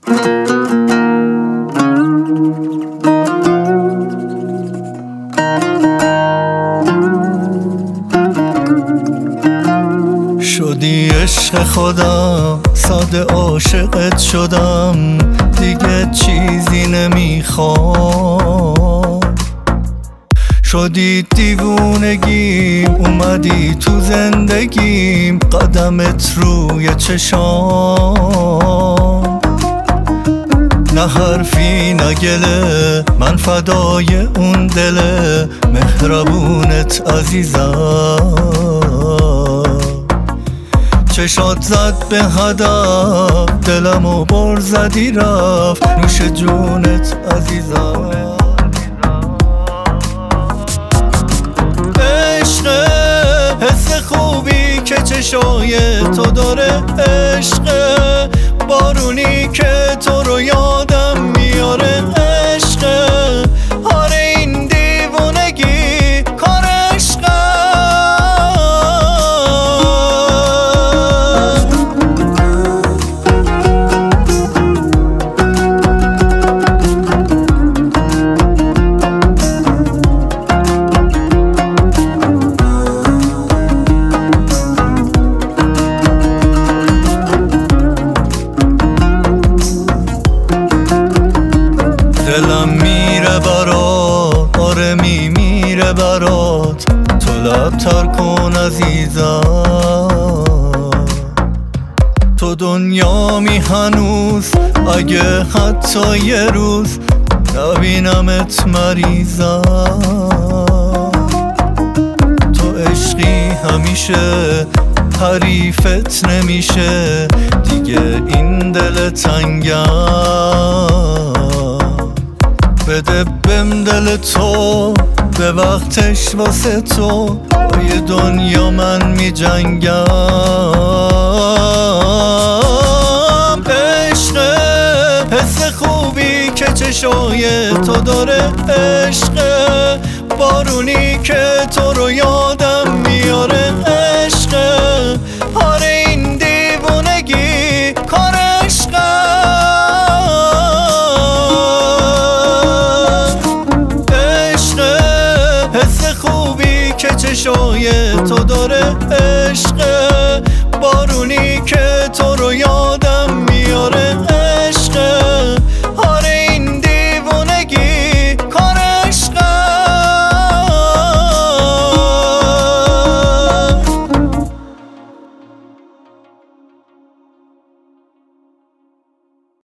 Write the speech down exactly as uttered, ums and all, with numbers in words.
شدی عشق خودم، ساده عاشقت شدم، دیگه چیزی نمیخوام. شدی دیوونگیم، اومدی تو زندگیم، قدمت روی چشام. نه حرفی نه گله، من فدای اون دله مهربونت عزیزم. چشات زد به هدف، دلمو بر زدی رفت، نوش جونت عزیزم. عشق حس خوبی که چشای تو داره، عشق بارونی که تو رو یادم میاره، عشق آره این دیوونگی کار عشقه. دلم میره برات، آره میمیره برات، تو لب تر کن عزیزم. تو دنیامی هنوز، اگه حتی یه روز نبینمت مریضم. تو عشقی همیشه، حریفت نمیشه دیگه این دل تنگم. بده بهم دل تو، به وقتش واسه تو با یه دنیا من می جنگم. عشق حس خوبی که چشای تو داره، عشق بارونی که تو رو یادم میاره، عشق